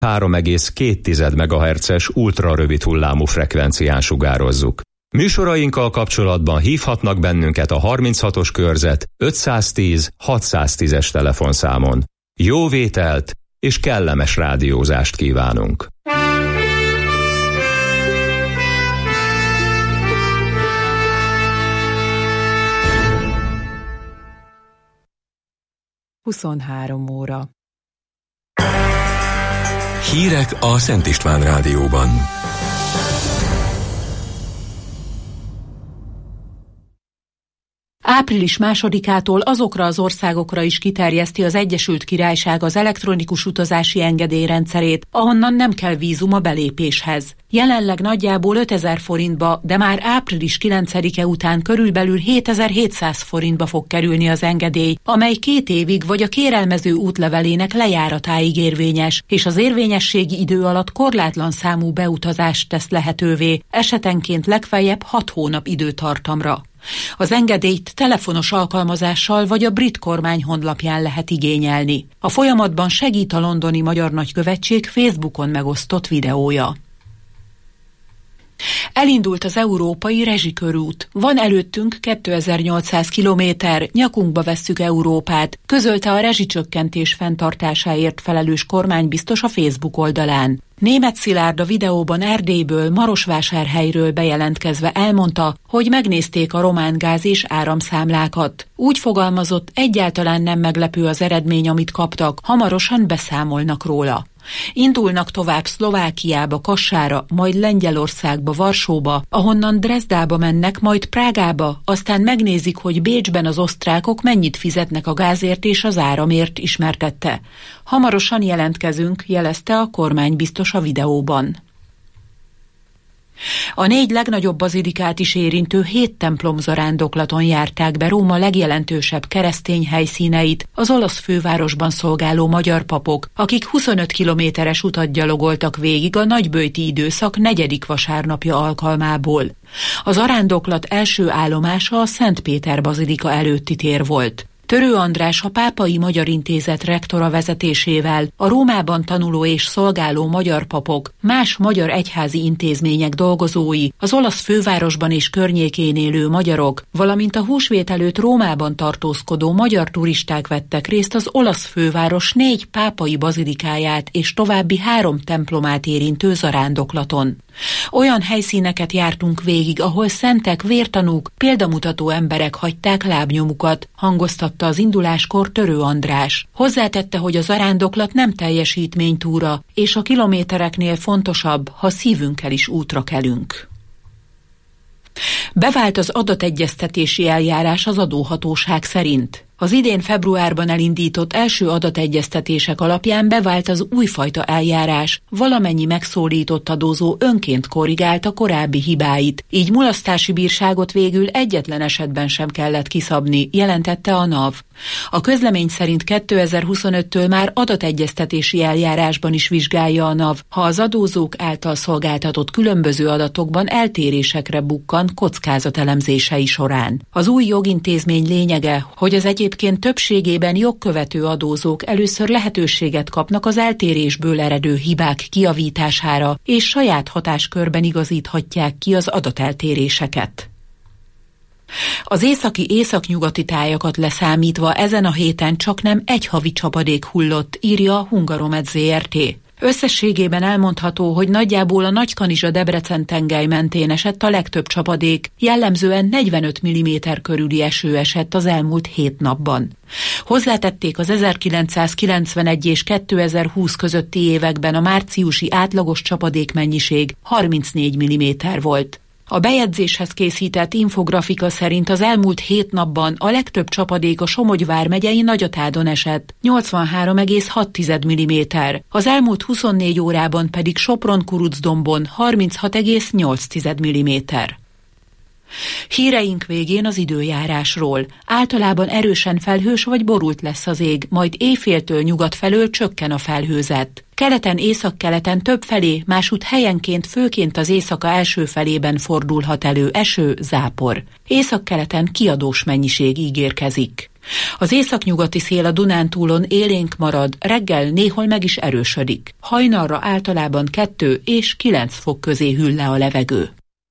3,2 MHz-es ultrarövid hullámú frekvencián sugározzuk. Műsorainkkal kapcsolatban hívhatnak bennünket a 36-os körzet 510 610-es telefonszámon. Jó vételt és kellemes rádiózást kívánunk! (23 óra). Hírek a Szent István Rádióban. Április 2-ától azokra az országokra is kiterjeszti az Egyesült Királyság az elektronikus utazási engedélyrendszerét, ahonnan nem kell vízum a belépéshez. Jelenleg nagyjából 5000 forintba, de már április 9-e után körülbelül 7700 forintba fog kerülni az engedély, amely 2 évig vagy a kérelmező útlevelének lejáratáig érvényes, és az érvényességi idő alatt korlátlan számú beutazást tesz lehetővé, esetenként legfeljebb 6 hónap időtartamra. Az engedélyt telefonos alkalmazással vagy a brit kormány honlapján lehet igényelni. A folyamatban segít a londoni magyar nagykövetség Facebookon megosztott videója. Elindult az európai rezsikörút. Van előttünk 2800 kilométer, nyakunkba vesszük Európát, közölte a rezsicsökkentés fenntartásáért felelős kormánybiztos a Facebook oldalán. Németh Szilárd a videóban Erdélyből, Marosvásárhelyről bejelentkezve elmondta, hogy megnézték a román gáz és áramszámlákat. Úgy fogalmazott, egyáltalán nem meglepő az eredmény, amit kaptak, hamarosan beszámolnak róla. Indulnak tovább Szlovákiába, Kassára, majd Lengyelországba, Varsóba, ahonnan Dresdába mennek, majd Prágába, aztán megnézik, hogy Bécsben az osztrákok mennyit fizetnek a gázért és az áramért, ismertette. Hamarosan jelentkezünk, jelezte a kormánybiztos a videóban. A 4 legnagyobb bazilikát is érintő 7 templom zarándoklaton járták be Róma legjelentősebb keresztény helyszíneit az olasz fővárosban szolgáló magyar papok, akik 25 kilométeres utat gyalogoltak végig a nagyböjti időszak 4. vasárnapja alkalmából. A zarándoklat első állomása a Szent Péter bazilika előtti tér volt. Törő András, a Pápai Magyar Intézet rektora vezetésével a Rómában tanuló és szolgáló magyar papok, más magyar egyházi intézmények dolgozói, az olasz fővárosban és környékén élő magyarok, valamint a húsvét előtt Rómában tartózkodó magyar turisták vettek részt az olasz főváros 4 pápai bazilikáját és további 3 templomát érintő zarándoklaton. Olyan helyszíneket jártunk végig, ahol szentek, vértanúk, példamutató emberek hagyták lábnyomukat, hangoztatta az induláskor Törő András. Hozzátette, hogy a zarándoklat nem teljesítménytúra, és a kilométereknél fontosabb, ha szívünkkel is útra kelünk. Bevált az adategyeztetési eljárás az adóhatóság szerint. Az idén februárban elindított első adategyeztetések alapján bevált az újfajta eljárás, valamennyi megszólított adózó önként korrigálta korábbi hibáit, így mulasztási bírságot végül egyetlen esetben sem kellett kiszabni, jelentette a NAV. A közlemény szerint 2025-től már adategyeztetési eljárásban is vizsgálja a NAV, ha az adózók által szolgáltatott különböző adatokban eltérésekre bukkan kockázatelemzései során. Az új jogintézmény lényege, hogy az egyébként többségében jogkövető adózók először lehetőséget kapnak az eltérésből eredő hibák kijavítására, és saját hatáskörben igazíthatják ki az adateltéréseket. Az északi-északnyugati tájakat leszámítva ezen a héten csaknem 1 havi csapadék hullott, írja a Hungaromed Zrt. Összességében elmondható, hogy nagyjából a Nagykanizsa-Debrecen tengely mentén esett a legtöbb csapadék, jellemzően 45 mm körüli eső esett az elmúlt 7 napban. Hozzátették, az 1991 és 2020 közötti években a márciusi átlagos csapadékmennyiség 34 mm volt. A bejegyzéshez készített infografika szerint az elmúlt 7 napban a legtöbb csapadék a Somogy vármegyei Nagyatádon esett, 83,6 mm, az elmúlt 24 órában pedig Sopron-Kurucdombon 36,8 mm. Híreink végén az időjárásról. Általában erősen felhős vagy borult lesz az ég, majd éjféltől nyugat felől csökken a felhőzet. Keleten, északkeleten többfelé, másút helyenként, főként az éjszaka első felében fordulhat elő eső, zápor. Északkeleten kiadós mennyiség ígérkezik. Az északnyugati szél a Dunántúlon élénk marad, reggel néhol meg is erősödik. Hajnalra általában 2 és 9 fok közé hűl le a levegő.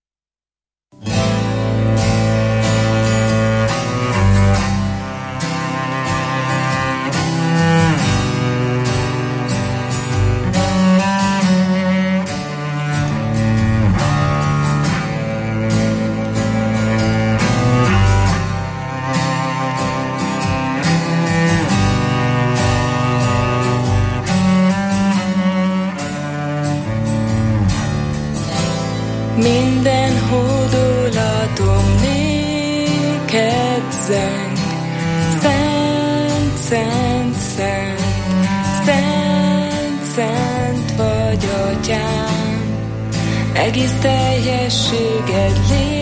Minden hódolatom néked zeng, szent, szent, szent, szent, szent vagy Atyám. Egész teljességed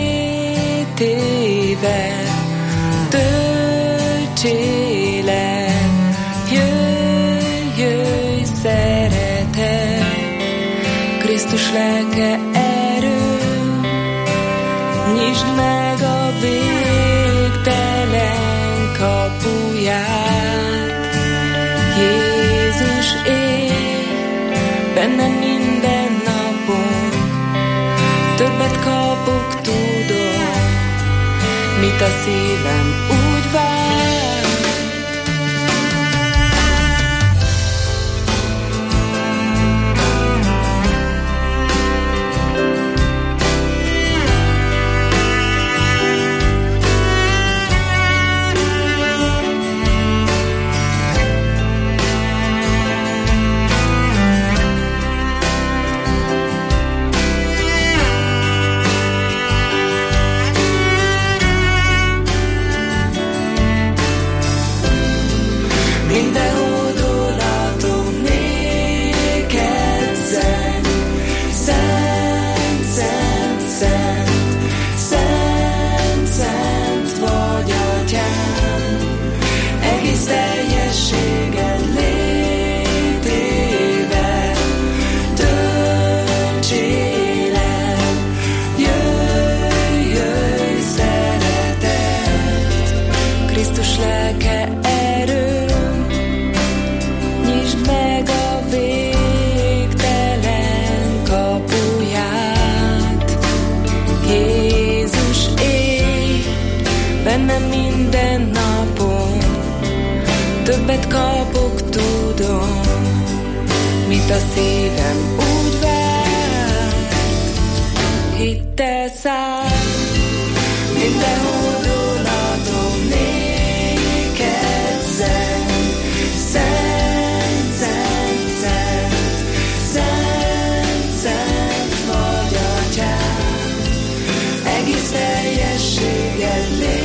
létével töltsélek, jöjj, jöjj, szeretet, Krisztus lelke nyisd meg a végtelen kapuját. Jézus él bennem minden napon, többet kapok, tudom, mit a szívem úgy vár. Többet kapok, tudom, mit a szívem úgy vár. Hittel száll minden hódolatom néked zeng, szent, szent, szent, szent, szent vagy Atyám. Egész teljességed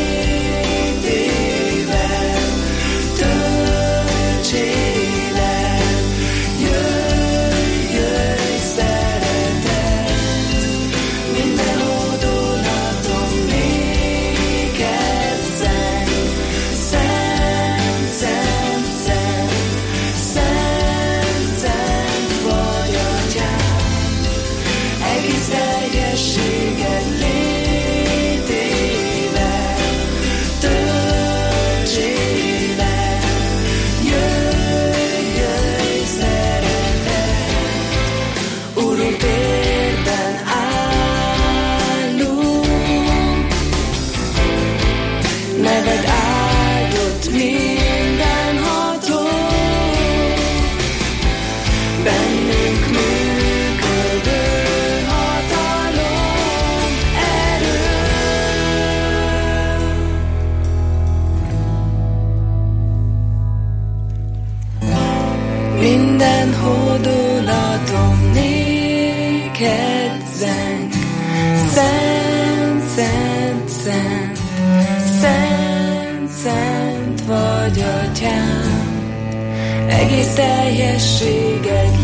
minden hódolatom néked zeng, szent, szent, szent, szent, szent vagy Atyám. Egész teljességed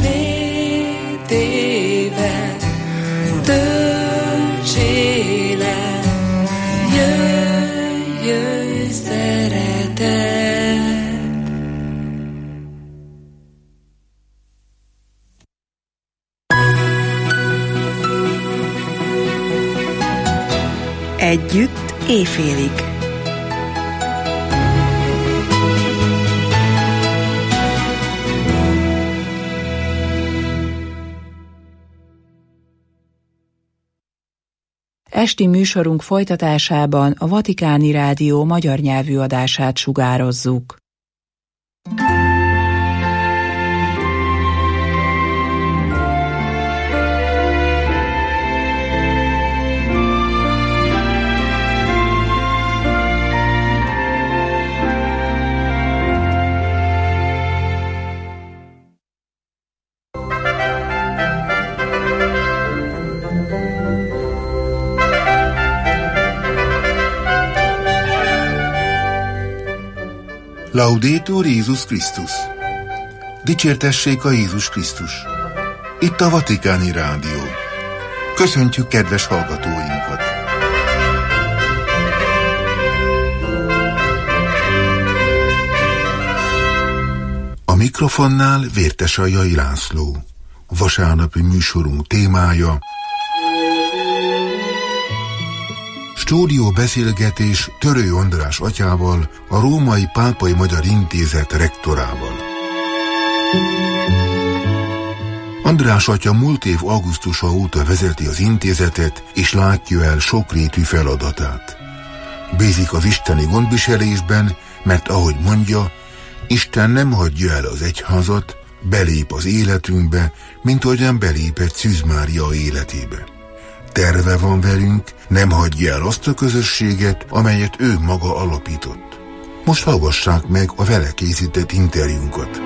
létével töltsélek, jöjj, jöjj, szeretet. Együtt éjfélig. Esti műsorunk folytatásában a Vatikáni Rádió magyar nyelvű adását sugározzuk. Laudetur Jézus Krisztus! Dicsértessék a Jézus Krisztus! Itt a Vatikáni Rádió. Köszöntjük kedves hallgatóinkat! A mikrofonnál Vértesaljai László. Vasárnapi műsorunk témája: stúdió beszélgetés Törő András atyával, a Római Pápai Magyar Intézet rektorával. András atya múlt év augusztusa óta vezeti az intézetet, és látja el sokrétű feladatát. Bízik az isteni gondviselésben, mert ahogy mondja, Isten nem hagyja el az egyházat, belép az életünkbe, mint ahogyan belépett Szűz Mária életébe. Terve van velünk, nem hagyja el azt a közösséget, amelyet ő maga alapított. Most hallgassák meg a vele készített interjúnkat.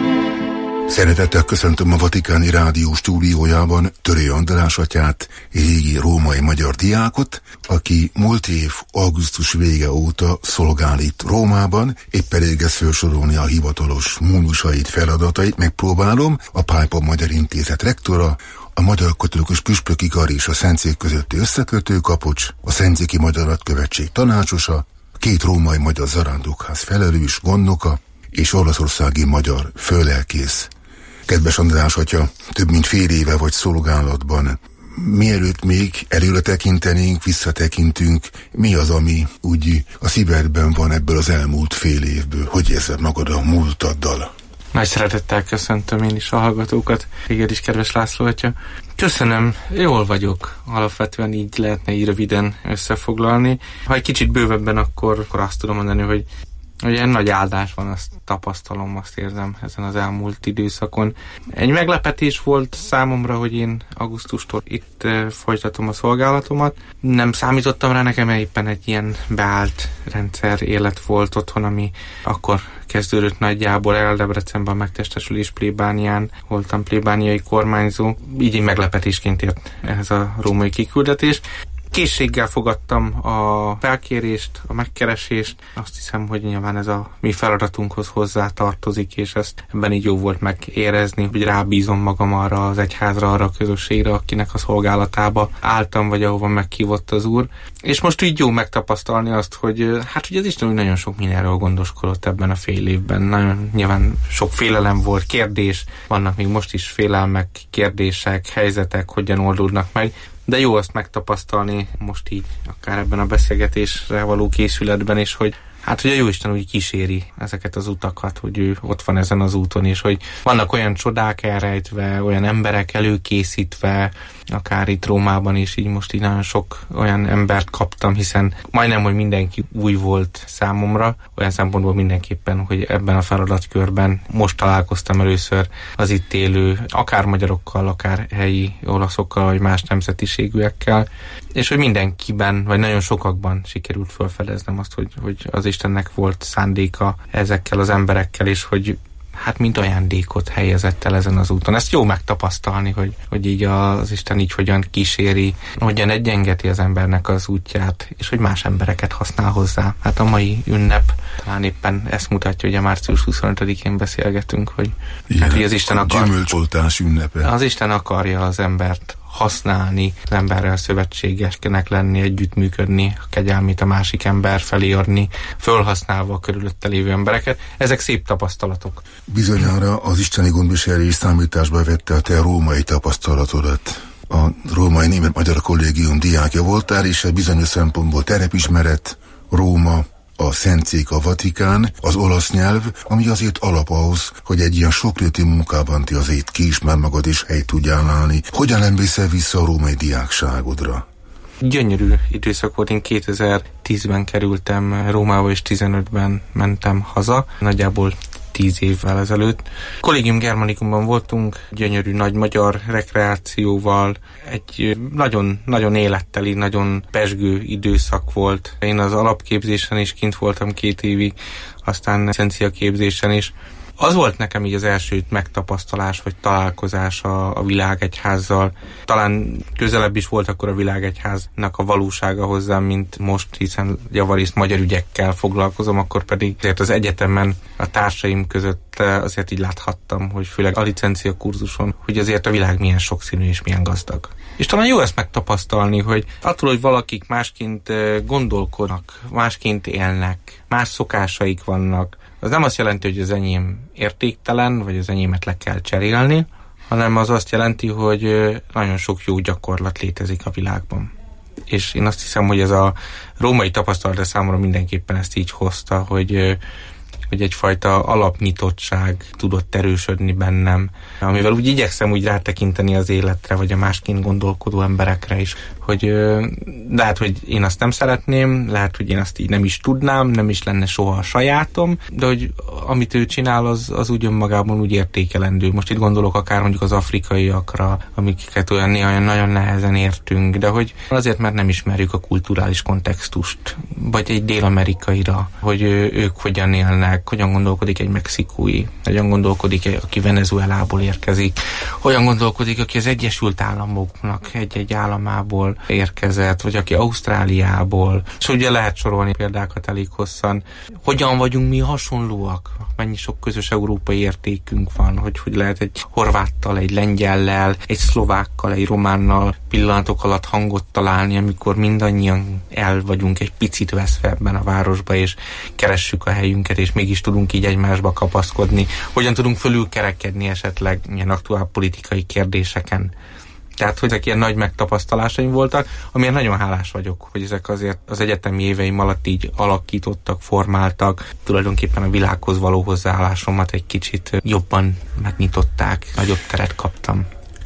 Szeretettel köszöntöm a Vatikáni Rádió stúdiójában Törő András atyát, régi római magyar diákot, aki múlt év augusztus vége óta szolgál itt Rómában, épp elég ezt felsorolni a hivatalos múlusait, feladatait, megpróbálom. A Pápa Magyar Intézet rektora, a Magyar Katolikus Püspöki Kar és a Szentszék közötti összekötő kapocs, a Szentszéki Magyar Nagykövetség tanácsosa, 2 római magyar zarándokház felelős, gondnoka és olaszországi magyar főlelkész. Kedves András atya, több mint fél éve vagy szolgálatban. Mielőtt még előre tekintenénk, visszatekintünk, mi az, ami úgy a szívedben van ebből az elmúlt fél évből? Hogy érzed magad a múltaddal? Nagy szeretettel köszöntöm én is a hallgatókat. Téged is, kedves László atya. Köszönöm, jól vagyok. Alapvetően így lehetne így röviden összefoglalni. Ha egy kicsit bővebben, akkor azt tudom mondani, hogy ilyen nagy áldás van, azt tapasztalom, azt érzem ezen az elmúlt időszakon. Egy meglepetés volt számomra, hogy én augusztustól itt folytatom a szolgálatomat. Nem számítottam rá, nekem éppen egy ilyen beállt rendszer élet volt otthon, ami akkor kezdődött nagyjából el. Debrecenben a megtestesülés plébánián voltam plébániai kormányzó. Így meglepetésként ért ehhez a római kiküldetés. Készséggel fogadtam a felkérést, a megkeresést. Azt hiszem, hogy nyilván ez a mi feladatunkhoz hozzá tartozik, és ezt ebben így jó volt megérezni, hogy rábízom magam arra az egyházra, arra a közösségre, akinek a szolgálatába álltam, vagy ahova meghívott az Úr. És most így jó megtapasztalni azt, hogy hát ugye az Isten úgy nagyon sok mindenről gondoskodott ebben a fél évben. Nagyon nyilván sok félelem volt, kérdés, vannak még most is félelmek, kérdések, helyzetek, hogyan oldódnak meg. De jó azt megtapasztalni most így, akár ebben a beszélgetésre való készületben is, hogy hát, hogy a Jóisten úgy kíséri ezeket az utakat, hogy ő ott van ezen az úton, és hogy vannak olyan csodák elrejtve, olyan emberek előkészítve, akár itt Rómában is, így most így nagyon sok olyan embert kaptam, hiszen majdnem, hogy mindenki új volt számomra, olyan szempontból mindenképpen, hogy ebben a feladatkörben most találkoztam először az itt élő, akár magyarokkal, akár helyi olaszokkal, vagy más nemzetiségűekkel, és hogy mindenkiben, vagy nagyon sokakban sikerült felfedeznem azt, hogy az Istennek volt szándéka ezekkel az emberekkel, és hogy hát mint ajándékot helyezett el ezen az úton. Ezt jó megtapasztalni, hogy így az Isten így hogyan kíséri, hogyan egyengeti az embernek az útját, és hogy más embereket használ hozzá. Hát a mai ünnep talán éppen ezt mutatja, hogy a március 25-én beszélgetünk, hogy, igen, hát, hogy az Isten akar... gyümölcsoltás ünnepe. Az Isten akarja az embert használni, az emberrel szövetségesnek lenni, együttműködni, a kegyelmét a másik ember felé adni, fölhasználva a körülötte lévő embereket. Ezek szép tapasztalatok. Bizonyára az isteni gondviselés számításba vette a te római tapasztalatodat. A Római Német-Magyar Kollégium diákja voltál, és egy bizonyos szempontból terepismeret, Róma, a Szentszék, a Vatikán, az olasz nyelv, ami azért alap ahhoz, hogy egy ilyen sokrétű munkában ti azért kiismer magad és helyt tudjál állni. Hogyan emlékszel vissza a római diákságodra? Gyönyörű időszak volt, én 2010-ben kerültem Rómába, és 15-ben mentem haza, nagyjából 10 évvel ezelőtt. Collegium Germanicumban voltunk, gyönyörű nagy magyar rekreációval, egy nagyon életteli, nagyon pezsgő időszak volt. Én az alapképzésen is kint voltam 2 évig, aztán licencia képzésen is. Az volt nekem így az első megtapasztalás, vagy találkozás a világegyházzal. Talán közelebb is volt akkor a világegyháznak a valósága hozzám, mint most, hiszen javarészt magyar ügyekkel foglalkozom, akkor pedig azért az egyetemen a társaim között azért így láthattam, hogy főleg a licencia kurzuson, hogy azért a világ milyen sokszínű és milyen gazdag. És talán jó ezt megtapasztalni, hogy attól, hogy valakik másként gondolkodnak, másként élnek, más szokásaik vannak, az nem azt jelenti, hogy az enyém értéktelen, vagy az enyémet le kell cserélni, hanem az azt jelenti, hogy nagyon sok jó gyakorlat létezik a világban. És én azt hiszem, hogy ez a római tapasztalat számomra mindenképpen ezt így hozta, hogy egyfajta alapnyitottság tudott erősödni bennem, amivel úgy igyekszem úgy rátekinteni az életre, vagy a másként gondolkodó emberekre is, hogy lehet, hogy én azt nem szeretném, lehet, hogy én azt így nem is tudnám, nem is lenne soha a sajátom, de hogy amit ő csinál, az úgy önmagában úgy értékelendő. Most itt gondolok akár mondjuk az afrikaiakra, amiket olyan néha nagyon nehezen értünk, de hogy azért, mert nem ismerjük a kulturális kontextust, vagy egy dél-amerikaira, hogy ők hogyan élnek, hogyan gondolkodik egy mexikói, hogyan gondolkodik, aki Venezuelából érkezik, hogyan gondolkodik, aki az Egyesült Államoknak egy államából érkezett, vagy aki Ausztráliából. És ugye lehet sorolni példákat elég hosszan. Hogyan vagyunk mi hasonlóak? Mennyi sok közös európai értékünk van, hogy lehet egy horváttal, egy lengyellel, egy szlovákkal, egy románnal pillanatok alatt hangot találni, amikor mindannyian el vagyunk egy picit veszve ebben a városba, és keressük a helyünket, és mégis tudunk így egymásba kapaszkodni. Hogyan tudunk fölülkerekedni esetleg ilyen aktuál politikai kérdéseken. Tehát, hogy ezek ilyen nagy megtapasztalásaim voltak, amiért nagyon hálás vagyok, hogy ezek azért az egyetemi éveim alatt így alakítottak, formáltak, tulajdonképpen a világhoz való hozzáállásomat egy kicsit jobban megnyitották, nagyobb teret kaptam.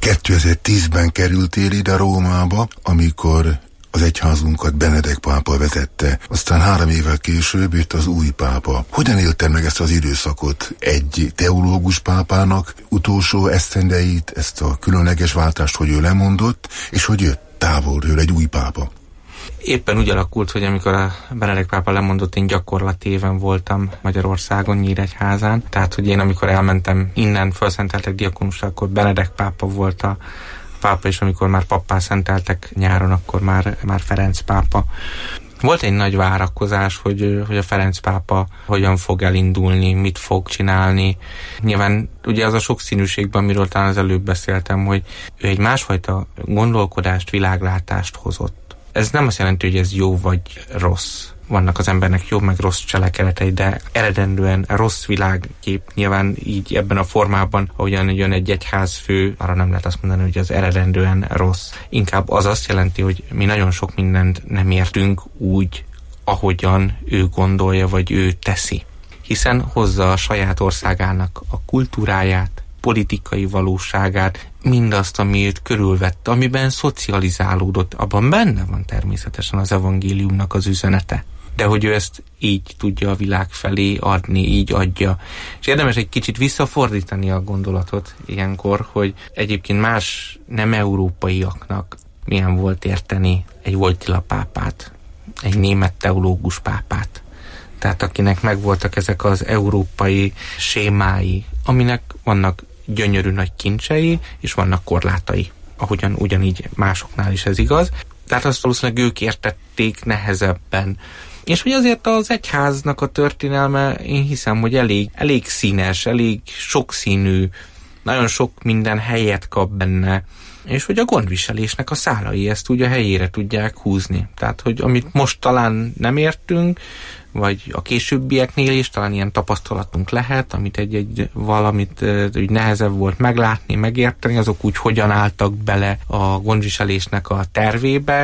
2010-ben kerültél ide Rómába, amikor az egyházunkat Benedek pápa vezette, aztán 3 évvel később jött az új pápa. Hogyan élte meg ezt az időszakot egy teológus pápának utolsó esztendeit, ezt a különleges váltást, hogy ő lemondott, és hogy jött távolról egy új pápa? Éppen úgy alakult, hogy amikor a Benedek pápa lemondott, én gyakorlati éven voltam Magyarországon, Nyíregyházán. Tehát, hogy én amikor elmentem innen, felszenteltek diakonusra, akkor Benedek pápa volt a pápa, és amikor már pappá szenteltek nyáron, akkor már Ferenc pápa. Volt egy nagy várakozás, hogy a Ferenc pápa hogyan fog elindulni, mit fog csinálni. Nyilván ugye az a sokszínűségben, amiről talán az előbb beszéltem, hogy ő egy másfajta gondolkodást, világlátást hozott. Ez nem azt jelenti, hogy ez jó vagy rossz. Vannak az embernek jó meg rossz cselekedetei, de eredendően rossz világkép nyilván így ebben a formában, ahogyan jön egy egyházfő, arra nem lehet azt mondani, hogy az eredendően rossz. Inkább az azt jelenti, hogy mi nagyon sok mindent nem értünk úgy, ahogyan ő gondolja, vagy ő teszi. Hiszen hozza a saját országának a kultúráját, politikai valóságát, mindazt, ami őt körülvett, amiben szocializálódott, abban benne van természetesen az evangéliumnak az üzenete. De hogy ő ezt így tudja a világ felé adni, így adja. És érdemes egy kicsit visszafordítani a gondolatot ilyenkor, hogy egyébként más nem európaiaknak milyen volt érteni egy Wojtyla pápát, egy német teológus pápát. Tehát akinek megvoltak ezek az európai sémái, aminek vannak gyönyörű nagy kincsei, és vannak korlátai, ahogyan ugyanígy másoknál is ez igaz. Tehát azt valószínűleg ők értették nehezebben. És hogy azért az egyháznak a történelme, én hiszem, hogy elég színes, elég sokszínű, nagyon sok minden helyet kap benne, és hogy a gondviselésnek a szálai ezt úgy a helyére tudják húzni. Tehát, hogy amit most talán nem értünk, vagy a későbbieknél is talán ilyen tapasztalatunk lehet, amit valamit úgy nehezebb volt meglátni, megérteni, azok úgy hogyan álltak bele a gondviselésnek a tervébe,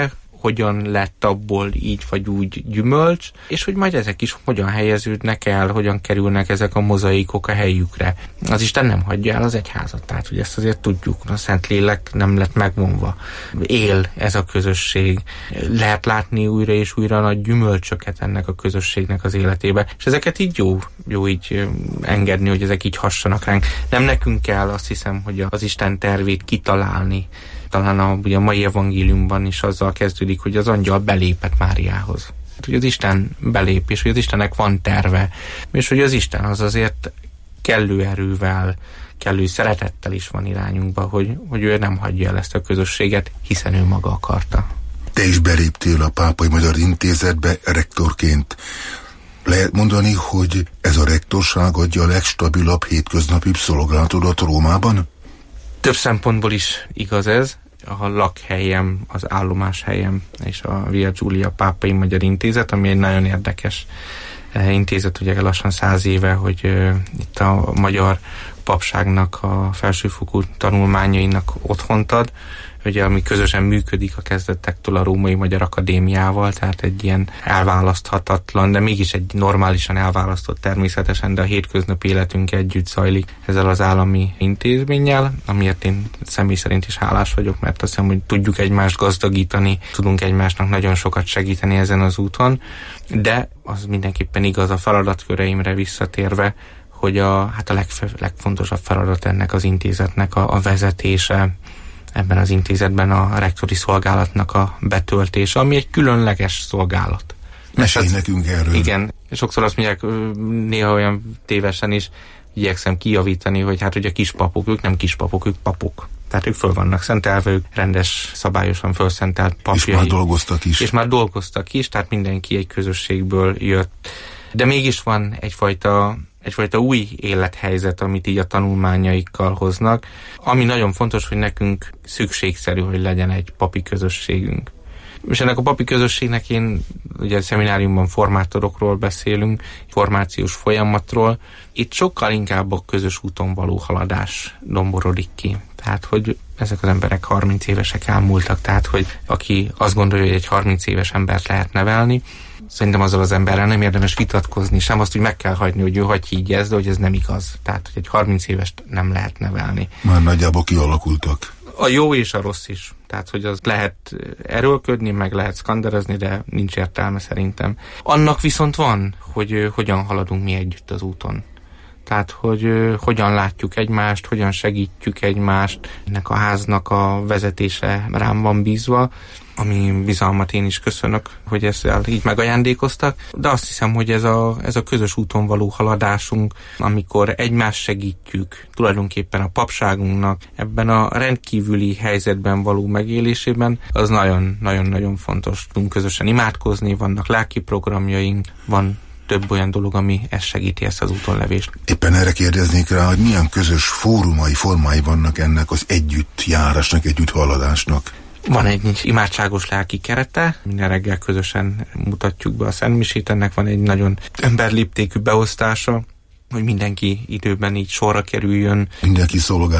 hogyan lett abból így vagy úgy gyümölcs, és hogy majd ezek is hogyan helyeződnek el, hogyan kerülnek ezek a mozaikok a helyükre. Az Isten nem hagyja el az egyházat, tehát hogy ezt azért tudjuk, a Szentlélek nem lett megvonva. Él ez a közösség. Lehet látni újra és újra nagy gyümölcsöket ennek a közösségnek az életébe, és ezeket így jó így engedni, hogy ezek így hassanak ránk. Nem nekünk kell, azt hiszem, hogy az Isten tervét kitalálni. Talán ugye a mai evangéliumban is azzal kezdődik, hogy az angyal belépett Máriához. Hogy az Isten belép, és hogy az Istennek van terve, és hogy az Isten az azért kellő erővel, kellő szeretettel is van irányunkba, hogy ő nem hagyja el ezt a közösséget, hiszen ő maga akarta. Te is beléptél a Pápai Magyar Intézetbe rektorként. Lehet mondani, hogy ez a rektorság adja a legstabilabb hétköznapi szolgálatodat Rómában? Több szempontból is igaz ez. A lakhelyem, az állomáshelyem és a Via Giulia Pápai Magyar Intézet, ami egy nagyon érdekes intézet, ugye lassan 100 éve, hogy itt a magyar papságnak a felsőfokú tanulmányainak otthont ad, ugye, ami közösen működik a kezdetektől a Római Magyar Akadémiával, tehát egy ilyen elválaszthatatlan, de mégis egy normálisan elválasztott természetesen, de a hétköznapi életünk együtt zajlik ezzel az állami intézménnyel, amiért én személy szerint is hálás vagyok, mert azt hiszem, hogy tudjuk egymást gazdagítani, tudunk egymásnak nagyon sokat segíteni ezen az úton, de az mindenképpen igaz a feladatköreimre visszatérve, hogy a legfontosabb feladat ennek az intézetnek a vezetése, ebben az intézetben a rektori szolgálatnak a betöltése, ami egy különleges szolgálat. Mesélj nekünk erről. Igen, sokszor azt mondják, néha olyan tévesen is, igyekszem kijavítani, hogy hogy a kispapok, ők nem kispapok, ők papok. Tehát ők föl vannak szentelve, ők rendes, szabályosan fölszentelt papjai. És már dolgoztak is. És már dolgoztak is, tehát mindenki egy közösségből jött. De mégis van egyfajta új élethelyzet, amit így a tanulmányaikkal hoznak, ami nagyon fontos, hogy nekünk szükségszerű, hogy legyen egy papi közösségünk. És ennek a papi közösségnek ugye a szemináriumban formátorokról beszélünk, formációs folyamatról. Itt sokkal inkább a közös úton való haladás domborodik ki. Tehát, hogy ezek az emberek 30 évesek elmúltak, tehát, hogy aki azt gondolja, hogy egy 30 éves embert lehet nevelni, szerintem azzal az emberrel nem érdemes vitatkozni, sem azt, hogy meg kell hagyni, hogy ő hagy higgyez, de hogy ez nem igaz. Tehát, hogy egy 30 évest nem lehet nevelni. Már nagyjából kialakultak. A jó és a rossz is. Tehát, hogy az lehet erőlködni, meg lehet szkanderezni, de nincs értelme szerintem. Annak viszont van, hogy hogyan haladunk mi együtt az úton. Tehát, hogy hogyan látjuk egymást, hogyan segítjük egymást. Ennek a háznak a vezetése rám van bízva, ami bizalmat én is köszönök, hogy ezzel így megajándékoztak. De azt hiszem, hogy ez a közös úton való haladásunk, amikor egymást segítjük, tulajdonképpen a papságunknak ebben a rendkívüli helyzetben való megélésében, az nagyon-nagyon fontos. Tudunk közösen imádkozni, vannak lelki programjaink, van több olyan dolog, ami segíti ezt az útonlevést. Éppen erre kérdeznék rá, hogy milyen közös formái vannak ennek az együttjárásnak, együtthaladásnak. Van egy imádságos lelki kerete, minden reggel közösen mutatjuk be a szentmisét, ennek van egy nagyon emberléptékű beosztása, hogy mindenki időben így sorra kerüljön. Mindenki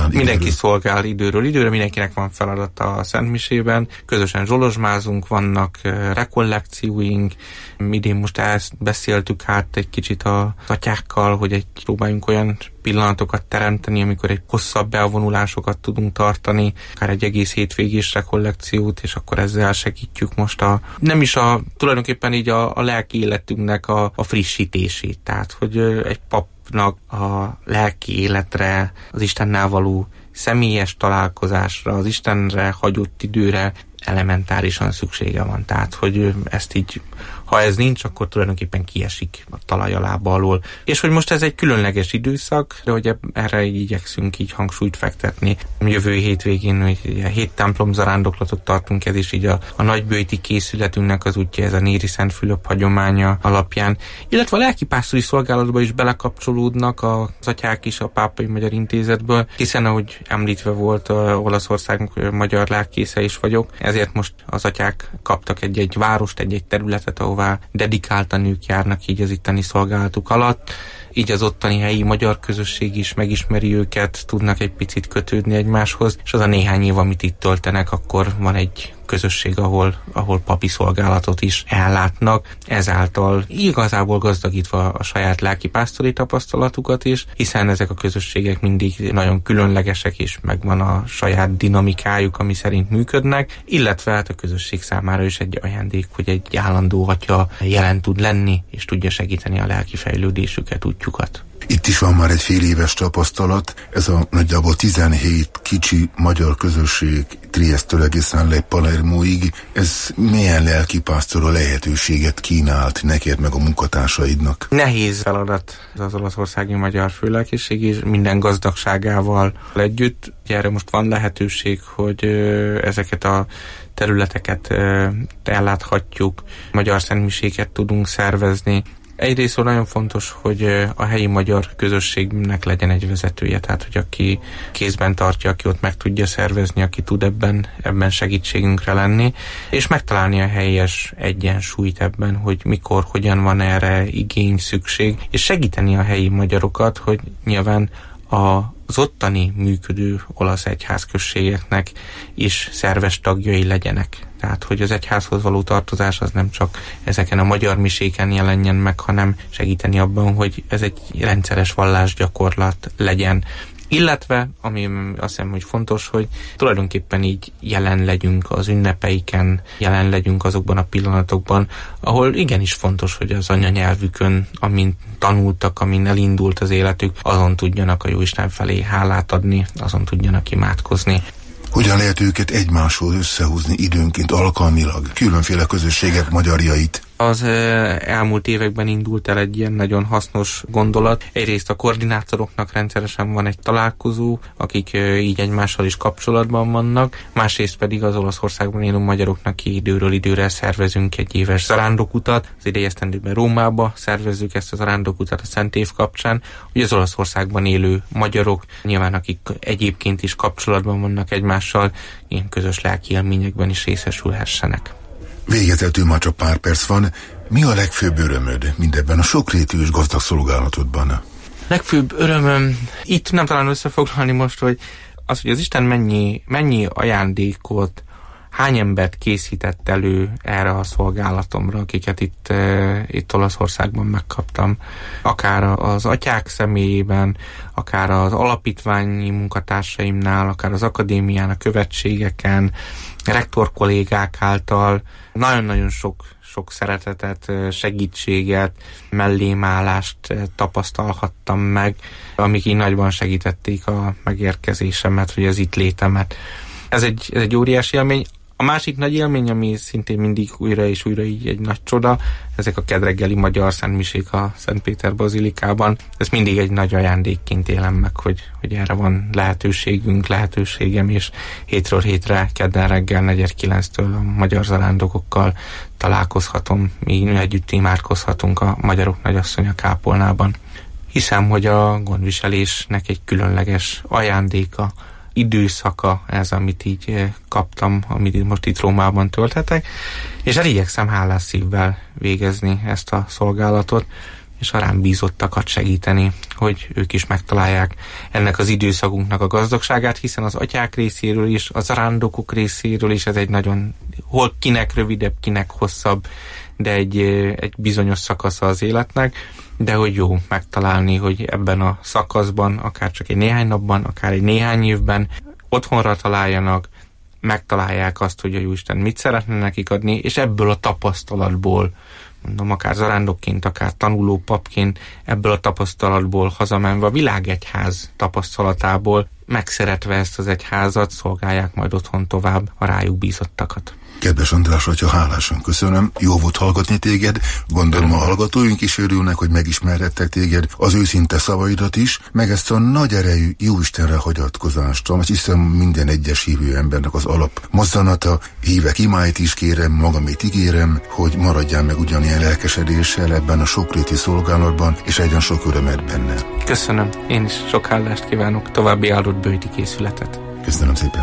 szolgál időről időre, mindenkinek van feladata a szentmisében. Közösen zsolozsmázunk, vannak rekollekcióink. Idén most ezt beszéltük egy kicsit az atyákkal, hogy próbáljunk olyan pillanatokat teremteni, amikor egy hosszabb bevonulásokat tudunk tartani, akár egy egész hétvégés rekollekciót, és akkor ezzel segítjük most tulajdonképpen így a lelki életünknek a frissítését. Tehát, hogy egy papnak a lelki életre, az Istennel való személyes találkozásra, az Istenre hagyott időre elementárisan szüksége van. Tehát, hogy ezt így, ha ez nincs, akkor tulajdonképpen kiesik a talaj alába alól. És hogy most ez egy különleges időszak, de hogy erre így igyekszünk így hangsúlyt fektetni. Jövő hétvégén 7 templom zarándoklatot tartunk, ez is így a nagybőjti készületünknek az útja, ez a Néri Szent Fülöp hagyománya alapján. Illetve a lelkipásztori szolgálatba is belekapcsolódnak az atyák is a Pápai Magyar Intézetből, hiszen ahogy említve volt, Olaszország magyar lelkésze is vagyok, ezért most az atyák kaptak egy várost, egy területet, ahová dedikáltan ők járnak így az itteni szolgálatuk alatt. Így az ottani helyi magyar közösség is megismeri őket, tudnak egy picit kötődni egymáshoz, és az a néhány év, amit itt töltenek, akkor van egy közösség, ahol papi szolgálatot is ellátnak, ezáltal igazából gazdagítva a saját lelkipásztori tapasztalatukat is, hiszen ezek a közösségek mindig nagyon különlegesek, és megvan a saját dinamikájuk, ami szerint működnek, illetve hát a közösség számára is egy ajándék, hogy egy állandó atya jelen tud lenni, és tudja segíteni a lelki fejlődésüket, útjukat. Itt is van már egy fél éves tapasztalat, ez a nagyjából 17 kicsi magyar közösség Triesztől egészen le Palermoig. Ez milyen lelkipásztori lehetőséget kínált neked meg a munkatársaidnak? Nehéz feladat ez az olaszországi magyar főlelkiség, és minden gazdagságával együtt. Erre most van lehetőség, hogy ezeket a területeket elláthatjuk, magyar szentmiséket tudunk szervezni. Egyrészt nagyon fontos, hogy a helyi magyar közösségnek legyen egy vezetője, tehát hogy aki kézben tartja, aki ott meg tudja szervezni, aki tud ebben segítségünkre lenni, és megtalálni a helyes egyensúlyt ebben, hogy mikor, hogyan van erre igény, szükség, és segíteni a helyi magyarokat, hogy nyilván az ottani működő olasz egyházközségeknek is szerves tagjai legyenek. Tehát, hogy az egyházhoz való tartozás az nem csak ezeken a magyar miséken jelenjen meg, hanem segíteni abban, hogy ez egy rendszeres vallásgyakorlat legyen. Illetve, ami azt hiszem, hogy fontos, hogy tulajdonképpen így jelen legyünk az ünnepeiken, jelen legyünk azokban a pillanatokban, ahol igenis fontos, hogy az anyanyelvükön, amin tanultak, amin elindult az életük, azon tudjanak a Jóisten felé hálát adni, azon tudjanak imádkozni. Hogyan lehet őket egymáshoz összehúzni időnként alkalmilag? Különféle közösségek magyarjait. Az elmúlt években indult el egy ilyen nagyon hasznos gondolat. Egyrészt a koordinátoroknak rendszeresen van egy találkozó, akik így egymással is kapcsolatban vannak, másrészt pedig az Olaszországban élő magyaroknak időről időre szervezünk egy éves zarándokutat. Az idei esztendőben Rómába szervezzük ezt a zarándokutat a Szent Év kapcsán, hogy az Olaszországban élő magyarok, nyilván akik egyébként is kapcsolatban vannak egymással, ilyen közös lelki élményekben is részesülhessenek. Végezetül már csak pár perc van. Mi a legfőbb örömöd mindebben a sokrétű és gazdag szolgálatodban? Legfőbb örömöm, itt nem talán összefoglalni most, hogy az, hogy az Isten mennyi ajándékot, hány embert készített elő erre a szolgálatomra, akiket itt Olaszországban megkaptam. Akár az atyák személyében, akár az alapítványi munkatársaimnál, akár az akadémián, a követségeken, rektor kollégák által nagyon-nagyon sok szeretetet, segítséget, mellémállást tapasztalhattam meg, amik így nagyban segítették a megérkezésemet, vagy az itt létemet. Ez egy óriási élmény. A másik nagy élmény, ami szintén mindig újra és újra így egy nagy csoda, ezek a kedreggeli magyar szentmisék a Szent Péter bazilikában. Ez mindig egy nagy ajándékként élem meg, hogy erre van lehetőségem, és hétről hétre, kedden reggel 4:09-től a magyar zarándokokkal találkozhatom, mi együtt imádkozhatunk a Magyarok Nagyasszonya kápolnában. Hiszem, hogy a gondviselésnek egy különleges ajándéka, időszaka ez, amit így kaptam, amit most itt Rómában tölthetek, és igyekszem hálás szívvel végezni ezt a szolgálatot, és a rám bízottakat segíteni, hogy ők is megtalálják ennek az időszakunknak a gazdagságát, hiszen az atyák részéről is, az zarándokok részéről is ez egy nagyon, hol kinek rövidebb, kinek hosszabb, de egy bizonyos szakasza az életnek, de hogy jó megtalálni, hogy ebben a szakaszban, akár csak egy néhány napban, akár egy néhány évben otthonra találjanak, megtalálják azt, hogy a Jóisten mit szeretne nekik adni, és ebből a tapasztalatból, mondom, akár zarándokként, akár tanuló papként, ebből a tapasztalatból hazamenve a világegyház tapasztalatából megszeretve ezt az egyházat, szolgálják majd otthon tovább a rájuk bízottakat. Kedves András atya, hálásan köszönöm, jó volt hallgatni téged, gondolom a hallgatóink is örülnek, hogy megismerhettek téged, az őszinte szavaidat is, meg ezt a nagy erejű Jóistenre hagyatkozást, azt hiszem minden egyes hívő embernek az alap mozzanata. Hívek imáit is kérem, magamét ígérem, hogy maradjál meg ugyanilyen lelkesedéssel ebben a sokréti szolgálatban, és egyen sok örömet benne. Köszönöm, én is sok hálást kívánok, további áldott bőti készületet. Köszönöm szépen.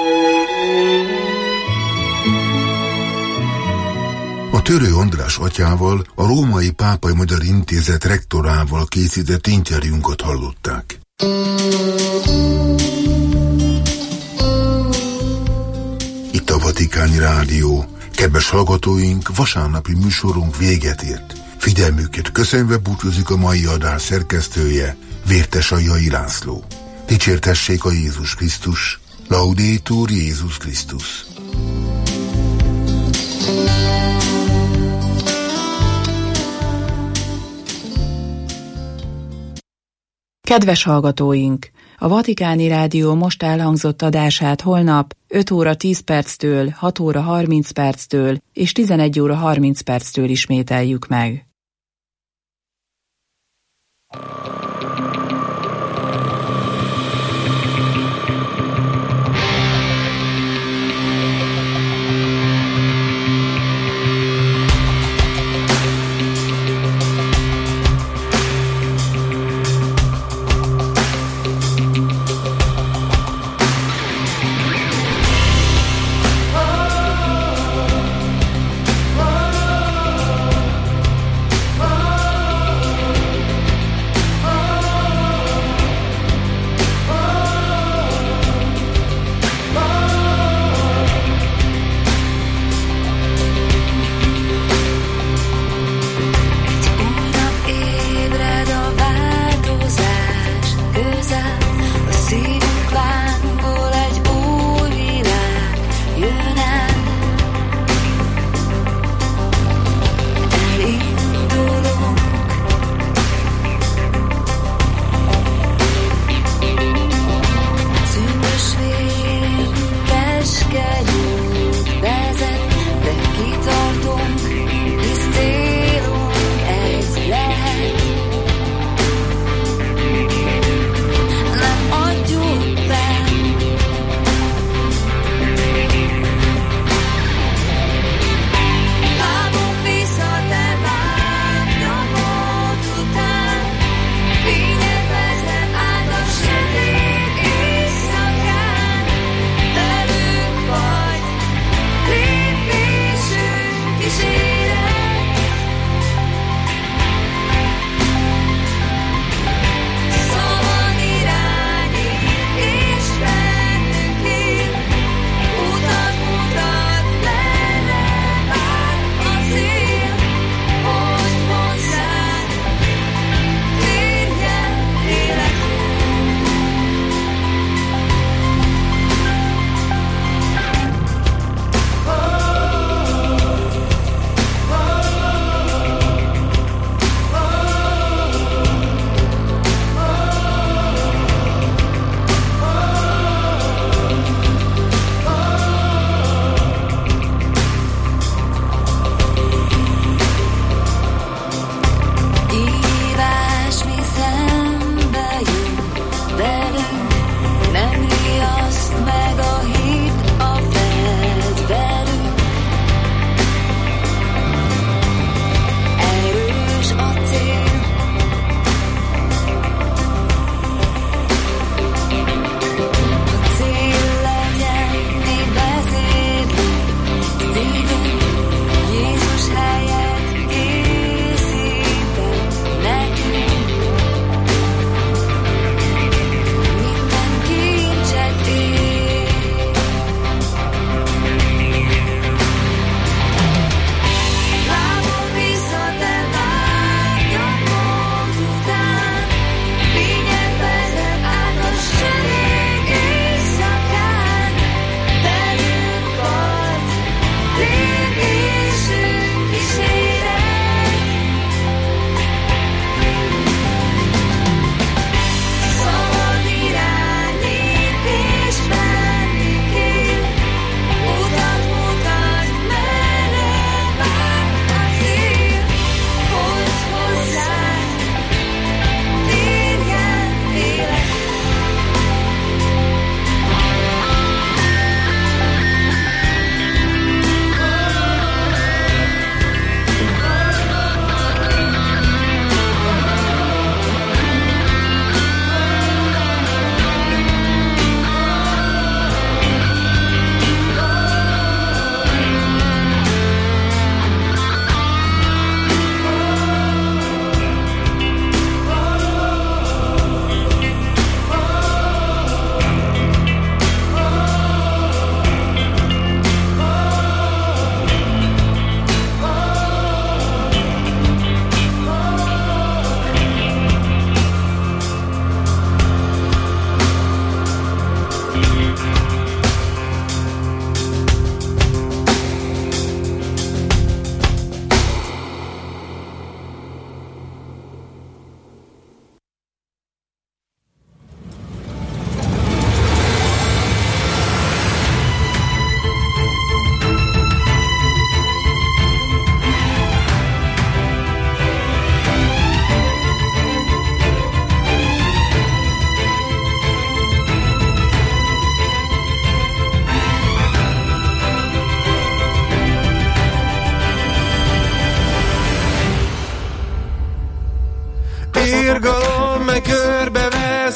A Törő András atyával, a Római Pápai Magyar Intézet rektorával készített interjúnkat hallották. Itt a Vatikáni Rádió. Kedves hallgatóink, vasárnapi műsorunk véget ért. Figyelmüket köszönve búcsúzik a mai adás szerkesztője, Vértesai László. Dicsértessék a Jézus Krisztus. Laudetur Jézus Krisztus. Kedves hallgatóink! A Vatikáni Rádió most elhangzott adását holnap 5 óra 10 perctől, 6 óra 30 perctől és 11 óra 30 perctől ismételjük meg. Oh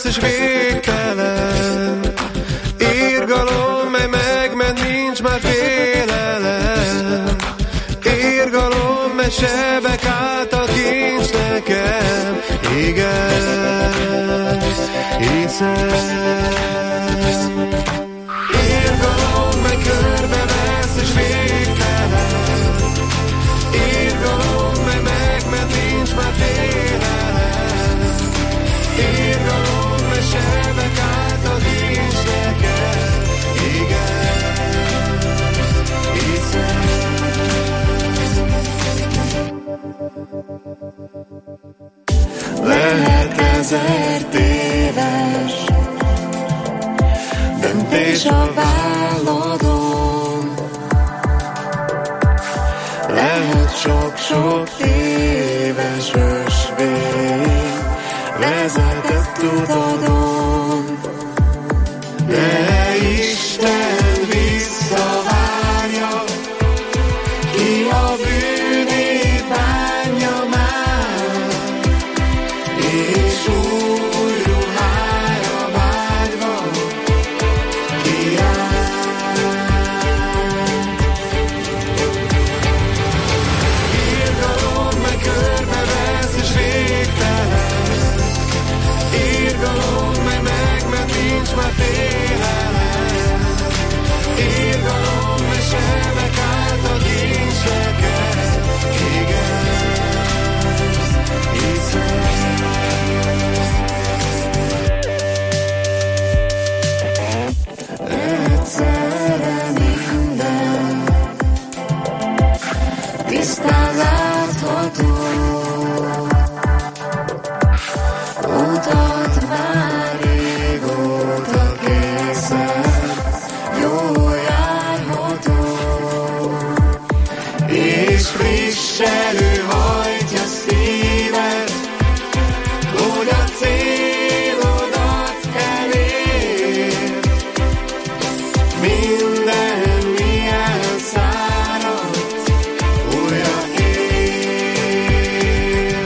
és végtelen. Irgalom, mely megment, nincs már félelem. Irgalom, mely sebek által kincs nekem. Igen, hiszem. Irgalom, mely körbevesz és végtelen. Irgalom, mely megment, nincs már félelem. Irgalom, mely sebek által kincs nekem. Igen, hiszem. Lehet 1000 téves döntés a válladon, lehet sok-sok téves ösvény vezetett utadon, de Isten visszavárja, ki a bűnét bánja már, és új ruhára vágyva kiáll. Irgalom, mely körbevesz és végtelen. Irgalom, mely megment, nincs már félelem. Irgalom, mely sebek által kincs nekem. Igen, hiszem. Egyszerre minden tisztán látható, utat már régóta készen, jól járható, és friss erő hajtja szíved, hogy a célodat elérd. Minden milyen száradt, újra él.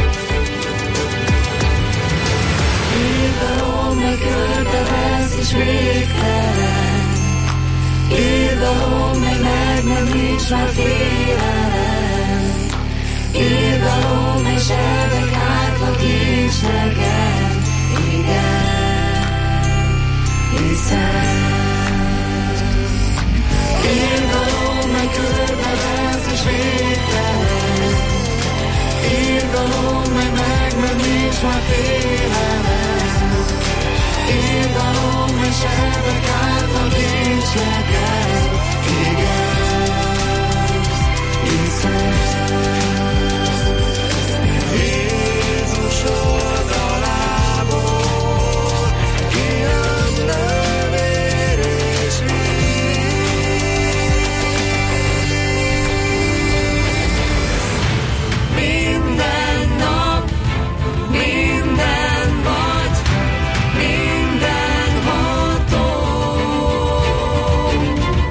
Irgalom, mely körbevesz és végtelen. Irgalom, mely megment, nincs már félelem. Irgalom, mely sebek ártva kincs nekem. Igen, hiszem. Irgalom, mely körbevesz és végtelen. Irgalom, mely megment, nincs már félelem. Irgalom, mely sebek által kincs nekem. Igen, hiszem. Jézus oldalából kijön növér és víz. Minden nap, minden vagy, mindenható.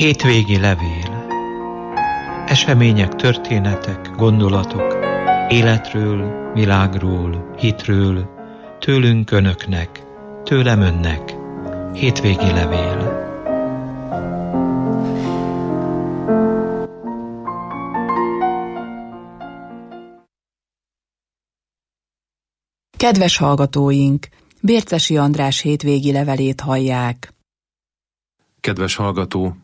Hétvégi levél. Események, történetek, gondolatok, életről, világról, hitről, tőlünk önöknek, tőlem önnek. Hétvégi levél. Kedves hallgatóink, Bércesi András hétvégi levelét hallják. Kedves hallgató!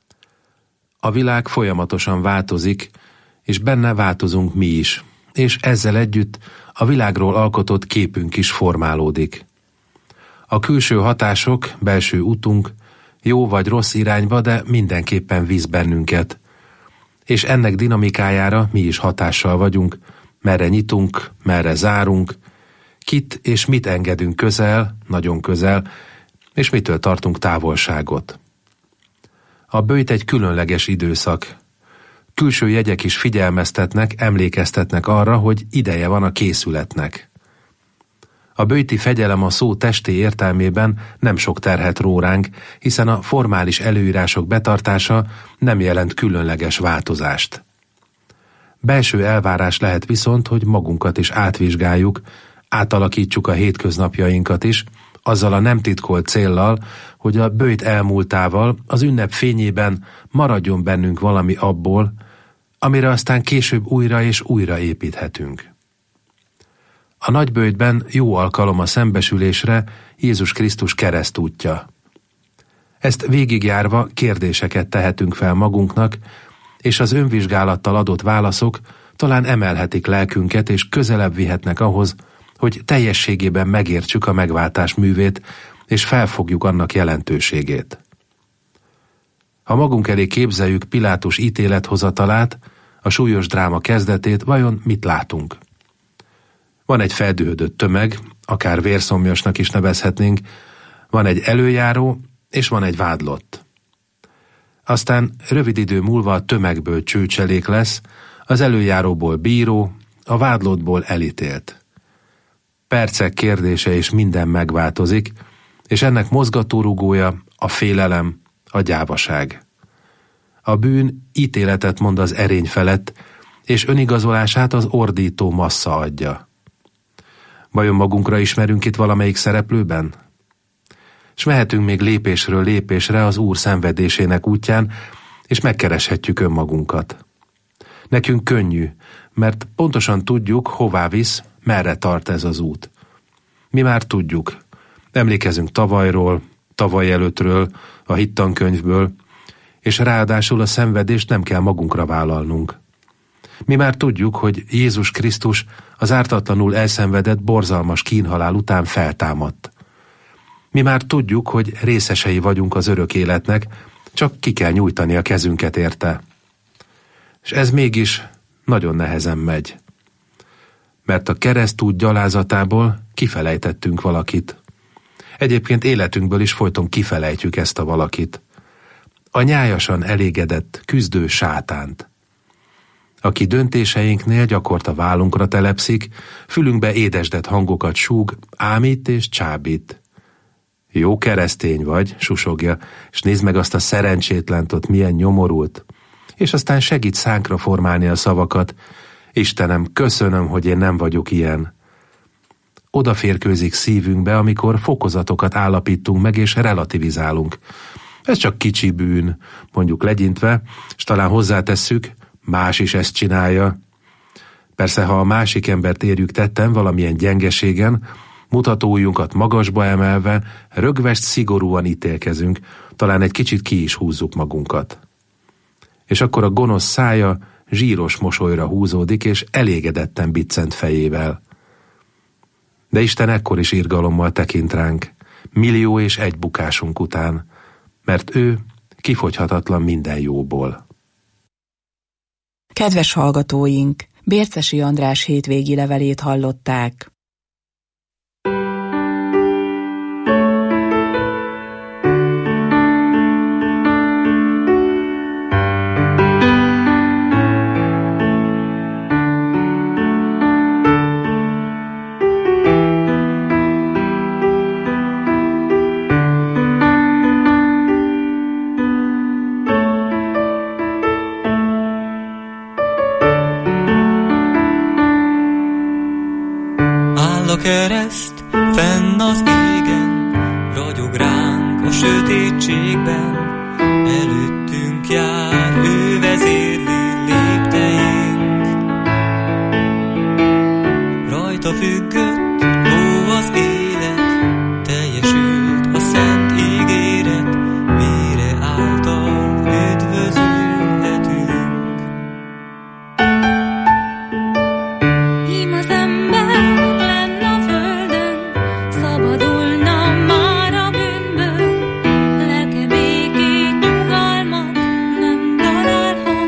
A világ folyamatosan változik, és benne változunk mi is, és ezzel együtt a világról alkotott képünk is formálódik. A külső hatások, belső utunk jó vagy rossz irányba, de mindenképpen visz bennünket. És ennek dinamikájára mi is hatással vagyunk, merre nyitunk, merre zárunk, kit és mit engedünk közel, nagyon közel, és mitől tartunk távolságot. A böjt egy különleges időszak. Külső jegyek is figyelmeztetnek, emlékeztetnek arra, hogy ideje van a készületnek. A böjti fegyelem a szó testi értelmében nem sok terhet ró ránk, hiszen a formális előírások betartása nem jelent különleges változást. Belső elvárás lehet viszont, hogy magunkat is átvizsgáljuk, átalakítsuk a hétköznapjainkat is, azzal a nem titkolt céllal, hogy a böjt elmúltával, az ünnep fényében maradjon bennünk valami abból, amire aztán később újra és újra építhetünk. A nagyböjtben jó alkalom a szembesülésre Jézus Krisztus keresztútja. Ezt végigjárva kérdéseket tehetünk fel magunknak, és az önvizsgálattal adott válaszok talán emelhetik lelkünket és közelebb vihetnek ahhoz, hogy teljességében megértsük a megváltás művét, és felfogjuk annak jelentőségét. Ha magunk elé képzeljük Pilátus ítélethozatalát, a súlyos dráma kezdetét, vajon mit látunk? Van egy feldühödött tömeg, akár vérszomjasnak is nevezhetnénk, van egy előjáró, és van egy vádlott. Aztán rövid idő múlva a tömegből csőcselék lesz, az előjáróból bíró, a vádlottból elítélt. Percek kérdése és minden megváltozik, és ennek mozgatórugója a félelem, a gyávaság. A bűn ítéletet mond az erény felett, és önigazolását az ordító massza adja. Vajon magunkra ismerünk itt valamelyik szereplőben? S mehetünk még lépésről lépésre az Úr szenvedésének útján, és megkereshetjük önmagunkat. Nekünk könnyű, mert pontosan tudjuk, hová visz, merre tart ez az út. Mi már tudjuk. Emlékezünk tavalyról, tavaly előttről, a hittankönyvből, és ráadásul a szenvedést nem kell magunkra vállalnunk. Mi már tudjuk, hogy Jézus Krisztus az ártatlanul elszenvedett borzalmas kínhalál után feltámadt. Mi már tudjuk, hogy részesei vagyunk az örök életnek, csak ki kell nyújtani a kezünket érte. És ez mégis nagyon nehezen megy. Mert a keresztút gyalázatából kifelejtettünk valakit. Egyébként életünkből is folyton kifelejtjük ezt a valakit. A nyájasan elégedett, küzdő sátánt. Aki döntéseinknél gyakorta vállunkra telepszik, fülünkbe édesdett hangokat súg, ámít és csábít. Jó keresztény vagy, susogja, és nézd meg azt a szerencsétlent ott, milyen nyomorult. És aztán segít szánkra formálni a szavakat. Istenem, köszönöm, hogy én nem vagyok ilyen. Odaférkőzik szívünkbe, amikor fokozatokat állapítunk meg és relativizálunk. Ez csak kicsi bűn, mondjuk legyintve, és talán hozzátesszük, más is ezt csinálja. Persze, ha a másik embert érjük tetten valamilyen gyengeségen, mutatóujjunkat magasba emelve, rögvest szigorúan ítélkezünk, talán egy kicsit ki is húzzuk magunkat. És akkor a gonosz szája zsíros mosolyra húzódik, és elégedetten biccent fejével. De Isten ekkor is irgalommal tekint ránk, 1,000,001 bukásunk után, mert ő kifogyhatatlan minden jóból. Kedves hallgatóink, Bércesi András hétvégi levelét hallották. kereszt fenn az égen, ragyog ránk a sötétségben, előttünk jár, ő vezérli lépteink. Rajta függött, ló az élet, teljesült a szent ígéret, mire által üdvözülhetünk. Ím az ember lenn a földön, szabadulna már a bűnből, lelke békét, nyugalmat nem találhat.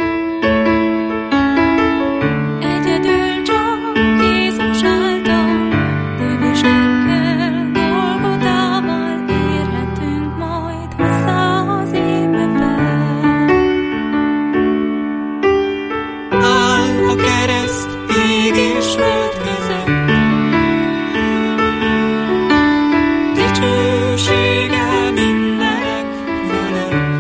Egyedül csak Jézus által, bűvösekkel, Golgotával érhetünk majd hozzá az évbe fel. Áll a kereszt ég és föld között, dicsősége mindenek fölött.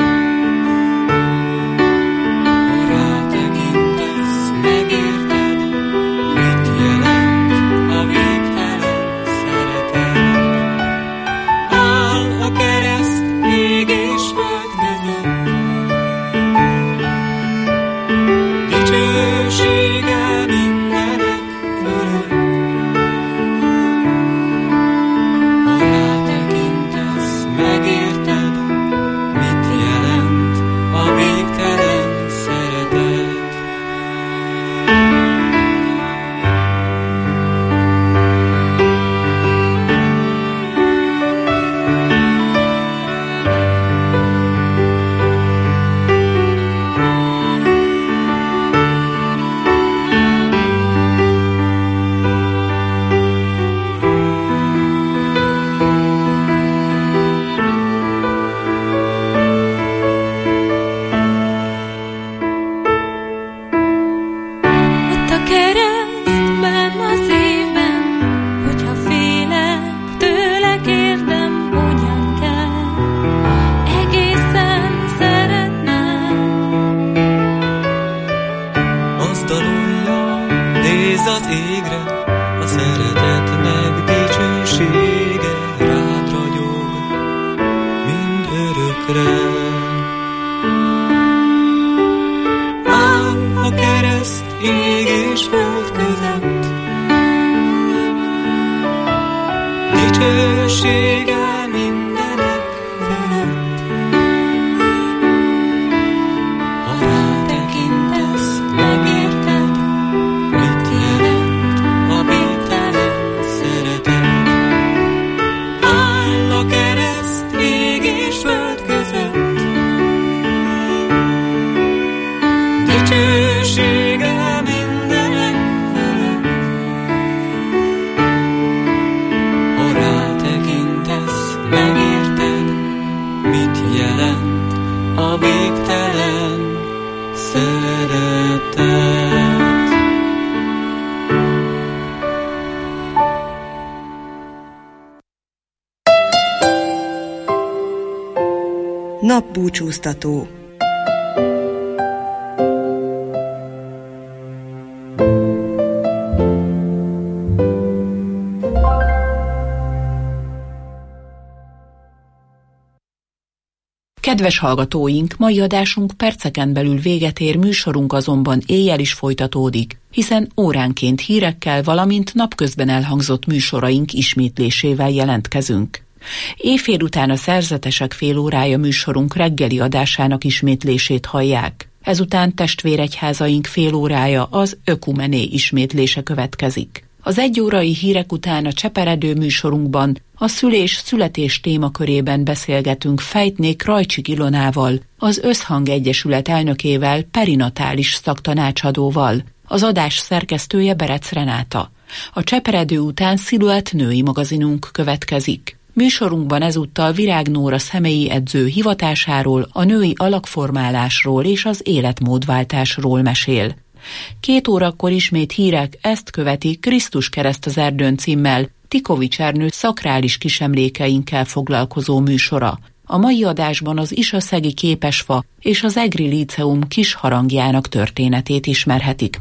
Ha rátekintesz, megérted, mit jelent a végtelen szeretet. Áll a kereszt ég és föld között, dicsősége mindenek fölött. Ha rátekintesz, megérted, mit jelent a végtelen szeretet. Ott a keresztben a szívben, hogyha félek, tőle kérdem, hogyan kell. Egészen szeretnem. Mozdulja, nézz az égre, a szeretetnek dicsősége rád ragyog, mind örökre. Áll a kereszt ég és föld között, dicsősége mindenek fölött. Ha rátekintesz, megérted, mit jelent a végtelen szeretet. Áll a kereszt ég és föld között, dicsősége mindenek fölött. Ha rátekintesz, megérted, mit jelent a végtelen szeretet. Napbúcsúztató. Kedves hallgatóink, mai adásunk perceken belül véget ér, műsorunk azonban éjjel is folytatódik, hiszen óránként hírekkel, valamint napközben elhangzott műsoraink ismétlésével jelentkezünk. Éjfél után a Szerzetesek félórája műsorunk reggeli adásának ismétlését hallják. Ezután testvéregyházaink félórája, az Ökumené ismétlése következik. Az egyórai hírek után a Cseperedő műsorunkban a szülés-születés témakörében beszélgetünk Fejtnék Rajcsik Ilonával, az Összhang Egyesület elnökével, perinatális szaktanácsadóval. Az adás szerkesztője Berec Renáta. A Cseperedő után Sziluett női magazinunk következik. Műsorunkban ezúttal Virág Nóra személyi edző hivatásáról, a női alakformálásról és az életmódváltásról mesél. 2 órakor ismét hírek, ezt követi Krisztus kereszt az erdőn címmel Tikovics Ernő szakrális kisemlékeinkkel foglalkozó műsora. A mai adásban az Isaszegi Képesfa és az Egri Líceum kis harangjának történetét ismerhetik meg.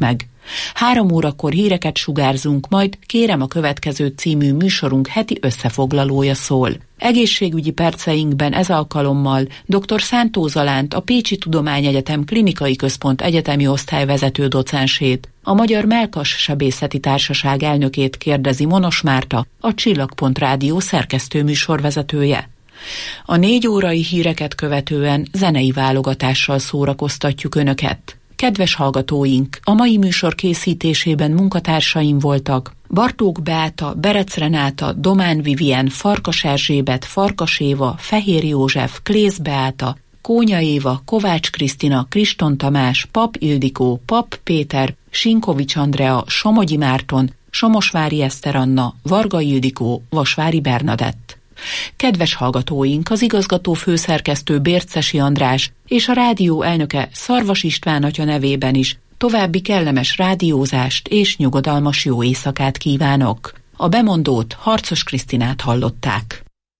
3 órakor híreket sugárzunk, majd Kérem a következő című műsorunk heti összefoglalója szól. Egészségügyi perceinkben ez alkalommal dr. Szántó Zalánt, a Pécsi Tudományegyetem Klinikai Központ egyetemi osztályvezető docensét, a Magyar Mellkas Sebészeti Társaság elnökét kérdezi Monos Márta, a Csillagpont Rádió szerkesztő műsorvezetője. A 4 órai híreket követően zenei válogatással szórakoztatjuk Önöket. Kedves hallgatóink, a mai műsor készítésében munkatársaim voltak Bartók Beáta, Berec Renáta, Domán Vivien, Farkas Erzsébet, Farkas Éva, Fehér József, Klész Beáta, Kónya Éva, Kovács Krisztina, Kriston Tamás, Pap Ildikó, Pap Péter, Sinkovics Andrea, Somogyi Márton, Somosvári Eszter Anna, Varga Ildikó, Vasvári Bernadett. Kedves hallgatóink, az igazgató főszerkesztő Bércesi András és a rádió elnöke Szarvas István atya nevében is további kellemes rádiózást és nyugodalmas jó éjszakát kívánok. A bemondót, Harcos Krisztinát hallották.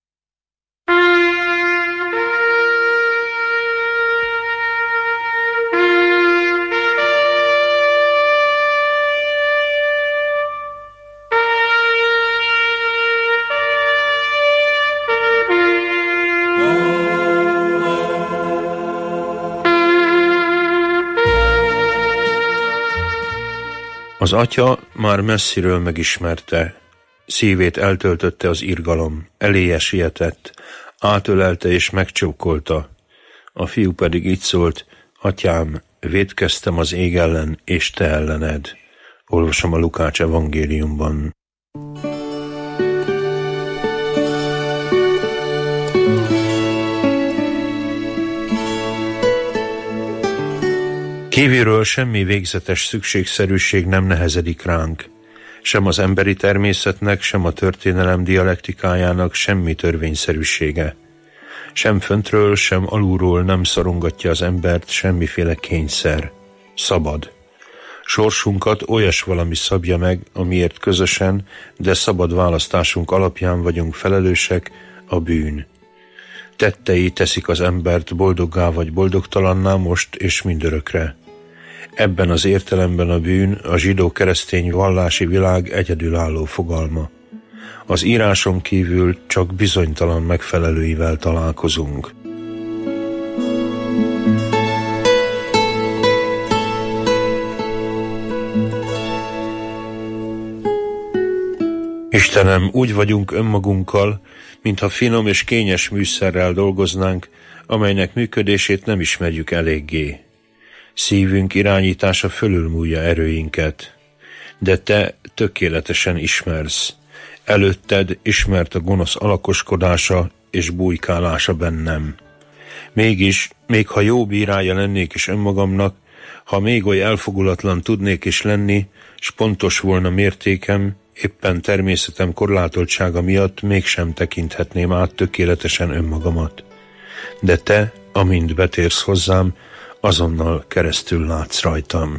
Az atya már messziről megismerte, szívét eltöltötte az irgalom, eléje sietett, átölelte és megcsókolta. A fiú pedig így szólt: Atyám, vétkeztem az ég ellen és te ellened. Olvasom a Lukács evangéliumban. Kívülről semmi végzetes szükségszerűség nem nehezedik ránk, sem az emberi természetnek, sem a történelem dialektikájának semmi törvényszerűsége. Sem föntről, sem alulról nem szorongatja az embert semmiféle kényszer. Szabad. Sorsunkat olyas valami szabja meg, amiért közösen, de szabad választásunk alapján vagyunk felelősek, a bűn. Tettei teszik az embert boldoggá vagy boldogtalanná most és mindörökre. Ebben az értelemben a bűn a zsidó-keresztény vallási világ egyedülálló fogalma. Az íráson kívül csak bizonytalan megfelelőivel találkozunk. Istenem, úgy vagyunk önmagunkkal, mintha finom és kényes műszerrel dolgoznánk, amelynek működését nem ismerjük eléggé. Szívünk irányítása fölülmúlja erőinket, de te tökéletesen ismersz. Előtted ismert a gonosz alakoskodása és bujkálása bennem. Mégis, még ha jó bírája lennék is önmagamnak, ha még oly elfogulatlan tudnék is lenni, s pontos volna mértékem, éppen természetem korlátoltsága miatt mégsem tekinthetném át tökéletesen önmagamat. De te, amint betérsz hozzám, azonnal keresztül látsz rajtam.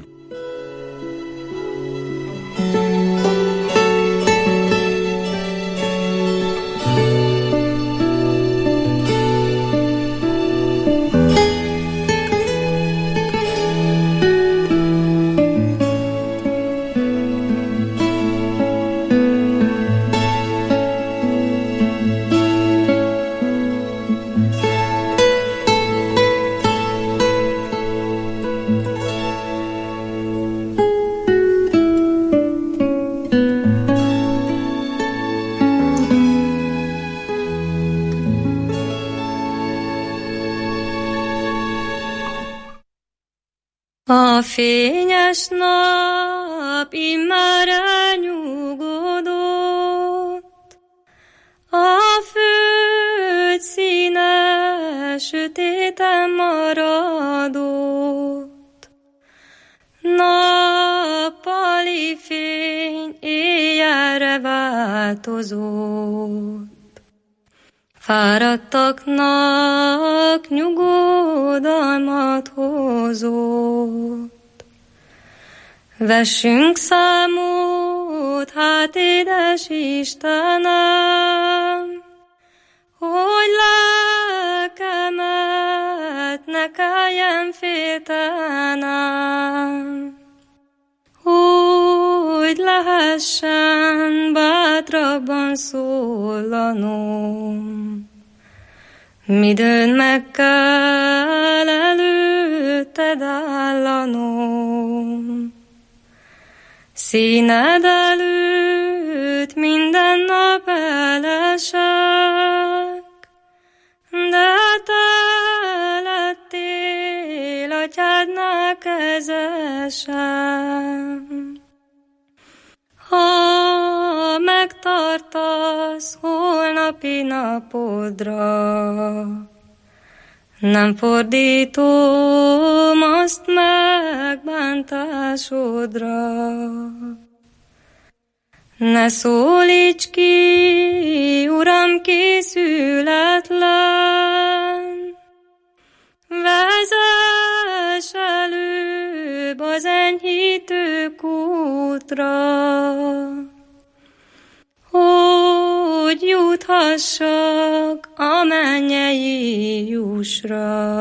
A fényes nap immár elnyugodott, a föld színe sötéten maradott. Nappali fény éjjelre változott. Fáradtaknak nyugodalmat hozott. Vessünk számot, hát édes Istenem, hogy lelkemet ne kelljen féltenem. Ó, lehessen bátrabban szólanom. Midőn meg kell előtted állanom. Színed előtt minden nap elesek, de te lettél atyádnál kezesem. Ha megtartasz holnapi napodra, nem fordítom azt megbántásodra. Ne szólíts ki, Uram, készületlen, vezess előbb az enyhítő kútra, hogy juthassak a mennyei jussra.